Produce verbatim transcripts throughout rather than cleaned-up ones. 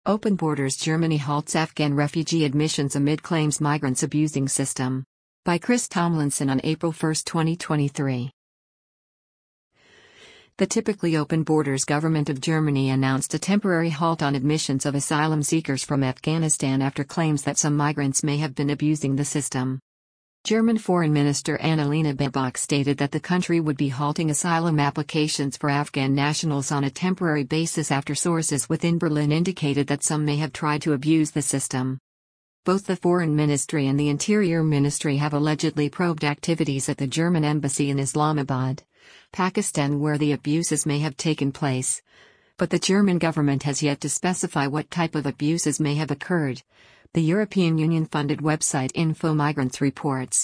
Open Borders Germany halts Afghan refugee admissions amid claims migrants abusing system. By Chris Tomlinson on April first, twenty twenty-three. The typically open borders government of Germany announced a temporary halt on admissions of asylum seekers from Afghanistan after claims that some migrants may have been abusing the system. German Foreign Minister Annalena Baerbock stated that the country would be halting asylum applications for Afghan nationals on a temporary basis after sources within Berlin indicated that some may have tried to abuse the system. Both the Foreign Ministry and the Interior Ministry have allegedly probed activities at the German embassy in Islamabad, Pakistan, where the abuses may have taken place. But the German government has yet to specify what type of abuses may have occurred, the European Union-funded website InfoMigrants reports.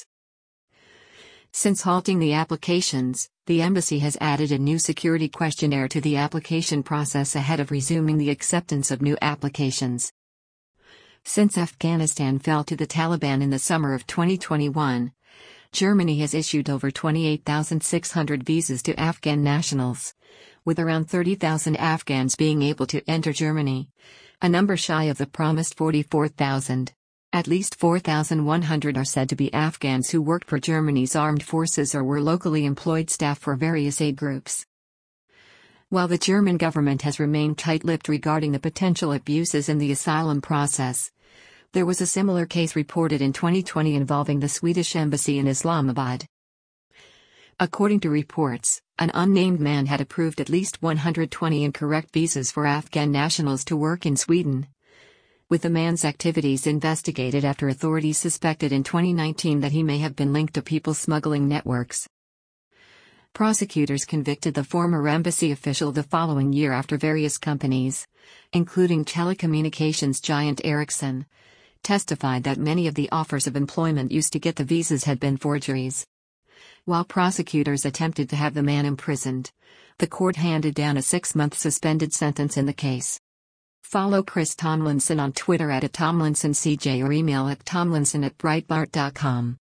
Since halting the applications, the embassy has added a new security questionnaire to the application process ahead of resuming the acceptance of new applications. Since Afghanistan fell to the Taliban in the summer of twenty twenty-one, Germany has issued over twenty-eight thousand six hundred visas to Afghan nationals, with around thirty thousand Afghans being able to enter Germany, a number shy of the promised forty-four thousand. At least four thousand one hundred are said to be Afghans who worked for Germany's armed forces or were locally employed staff for various aid groups. While the German government has remained tight-lipped regarding the potential abuses in the asylum process, there was a similar case reported in twenty twenty involving the Swedish embassy in Islamabad. According to reports, an unnamed man had approved at least one hundred twenty incorrect visas for Afghan nationals to work in Sweden, with the man's activities investigated after authorities suspected in twenty nineteen that he may have been linked to people smuggling networks. Prosecutors convicted the former embassy official the following year after various companies, including telecommunications giant Ericsson, testified that many of the offers of employment used to get the visas had been forgeries. While prosecutors attempted to have the man imprisoned, the court handed down a six-month suspended sentence in the case. Follow Chris Tomlinson on Twitter at Tomlinson C J or email at tomlinson at breitbart dot com.